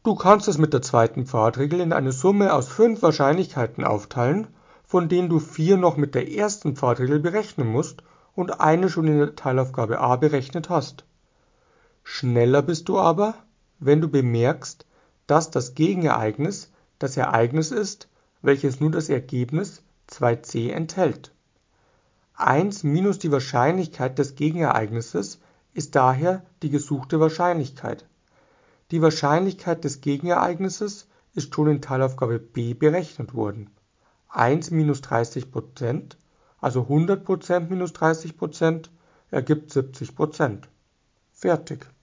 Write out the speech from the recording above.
Du kannst es mit der zweiten Pfadregel in eine Summe aus 5 Wahrscheinlichkeiten aufteilen, von denen du 4 noch mit der ersten Pfadregel berechnen musst und eine schon in der Teilaufgabe A berechnet hast. Schneller bist du aber, wenn du bemerkst, dass das Gegenereignis das Ereignis ist, welches nur das Ergebnis 2c enthält. 1 minus die Wahrscheinlichkeit des Gegenereignisses ist daher die gesuchte Wahrscheinlichkeit. Die Wahrscheinlichkeit des Gegenereignisses ist schon in Teilaufgabe B berechnet worden. 1 minus 30%, also 100% minus 30%, ergibt 70%. Fertig.